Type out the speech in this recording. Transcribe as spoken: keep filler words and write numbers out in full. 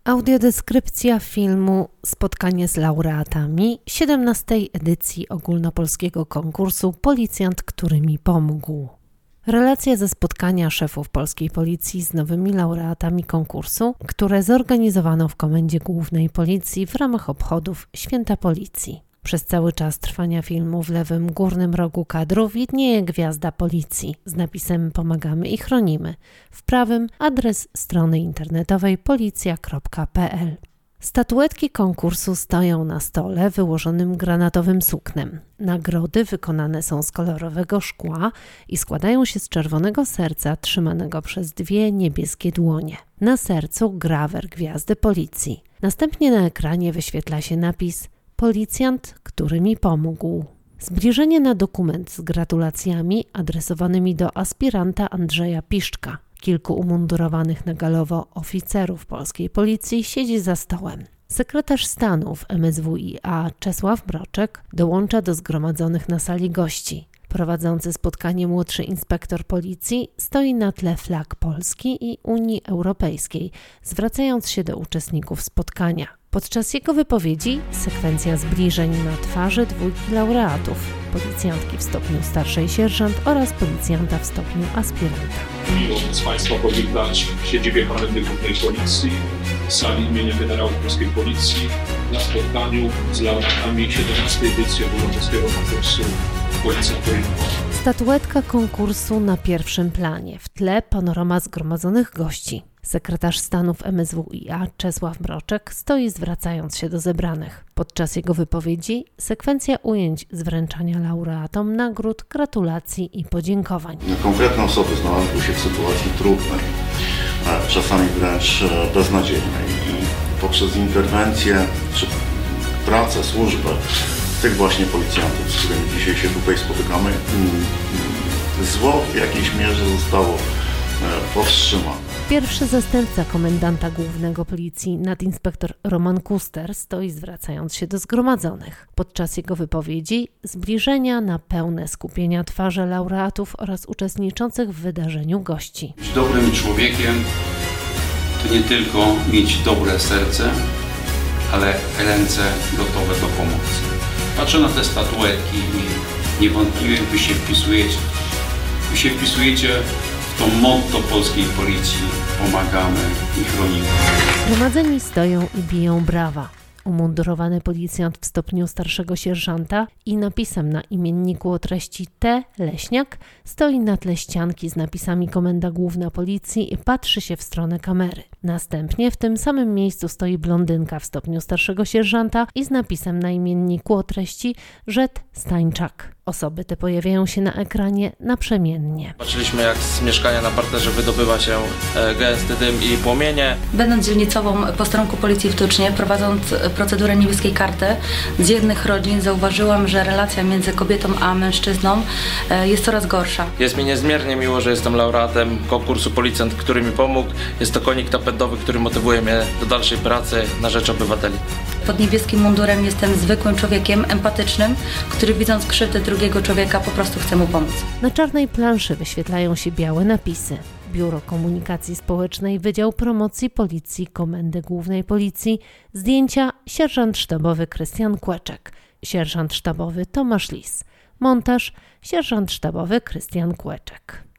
Audiodeskrypcja filmu Spotkanie z laureatami siedemnastej edycji ogólnopolskiego konkursu Policjant, który mi pomógł. Relacja ze spotkania szefów polskiej policji z nowymi laureatami konkursu, które zorganizowano w Komendzie Głównej Policji w ramach obchodów Święta Policji. Przez cały czas trwania filmu w lewym górnym rogu kadru widnieje gwiazda policji z napisem Pomagamy i chronimy. W prawym adres strony internetowej policja kropka p l. Statuetki konkursu stoją na stole wyłożonym granatowym suknem. Nagrody wykonane są z kolorowego szkła i składają się z czerwonego serca trzymanego przez dwie niebieskie dłonie. Na sercu grawer gwiazdy policji. Następnie na ekranie wyświetla się napis Policjant, który mi pomógł. Zbliżenie na dokument z gratulacjami adresowanymi do aspiranta Andrzeja Piszczka. Kilku umundurowanych na galowo oficerów polskiej policji siedzi za stołem. Sekretarz stanu w M S W i a Czesław Mroczek dołącza do zgromadzonych na sali gości. Prowadzący spotkanie młodszy inspektor policji stoi na tle flag Polski i Unii Europejskiej, zwracając się do uczestników spotkania. Podczas jego wypowiedzi sekwencja zbliżeń na twarzy dwójki laureatów, policjantki w stopniu starszej sierżant oraz policjanta w stopniu aspiranta. Miło z Państwa powitać w siedzibie Komendy Głównej Policji, w sali imienia generałów polskiej policji na spotkaniu z laureatami siedemnastej edycji ogólnopolskiego konkursu Policjant, który mi pomógł. Statuetka konkursu na pierwszym planie, w tle panorama zgromadzonych gości. Sekretarz stanu w M S W i a Czesław Mroczek stoi zwracając się do zebranych. Podczas jego wypowiedzi sekwencja ujęć z wręczania laureatom nagród, gratulacji i podziękowań. Konkretne osoby znalazły się w sytuacji trudnej, czasami wręcz beznadziejnej i poprzez interwencję czy pracę, służbę tych właśnie policjantów, z którymi dzisiaj się tutaj spotykamy, zło w jakiejś mierze zostało powstrzymane. Pierwszy zastępca komendanta głównego policji, nadinspektor Roman Kuster, stoi zwracając się do zgromadzonych. Podczas jego wypowiedzi zbliżenia na pełne skupienia twarze laureatów oraz uczestniczących w wydarzeniu gości. Być dobrym człowiekiem to nie tylko mieć dobre serce, ale ręce gotowe do pomocy. Patrzę na te statuetki i niewątpliwie wy się wpisujecie, wy się wpisujecie to motto polskiej policji: pomagamy i chronimy. Zgromadzeni stoją i biją brawa. Umundurowany policjant w stopniu starszego sierżanta i napisem na imienniku o treści T. Leśniak stoi na tle ścianki z napisami Komenda Główna Policji i patrzy się w stronę kamery. Następnie w tym samym miejscu stoi blondynka w stopniu starszego sierżanta i z napisem na imienniku o treści Rzet Stańczak. Osoby te pojawiają się na ekranie naprzemiennie. Patrzyliśmy, jak z mieszkania na parterze wydobywa się gęsty dym i płomienie. Będąc dzielnicową posterunku policji w Tucznie, prowadząc procedurę niebieskiej karty, z jednych rodzin zauważyłam, że relacja między kobietą a mężczyzną jest coraz gorsza. Jest mi niezmiernie miło, że jestem laureatem konkursu Policjant, który mi pomógł. Jest to konik napędowy, który motywuje mnie do dalszej pracy na rzecz obywateli. Pod niebieskim mundurem jestem zwykłym człowiekiem, empatycznym, który widząc krzywdę drugiego człowieka po prostu chce mu pomóc. Na czarnej planszy wyświetlają się białe napisy. Biuro Komunikacji Społecznej, Wydział Promocji Policji, Komendy Głównej Policji, zdjęcia sierżant sztabowy Krystian Kłeczek, sierżant sztabowy Tomasz Lis, montaż sierżant sztabowy Krystian Kłeczek.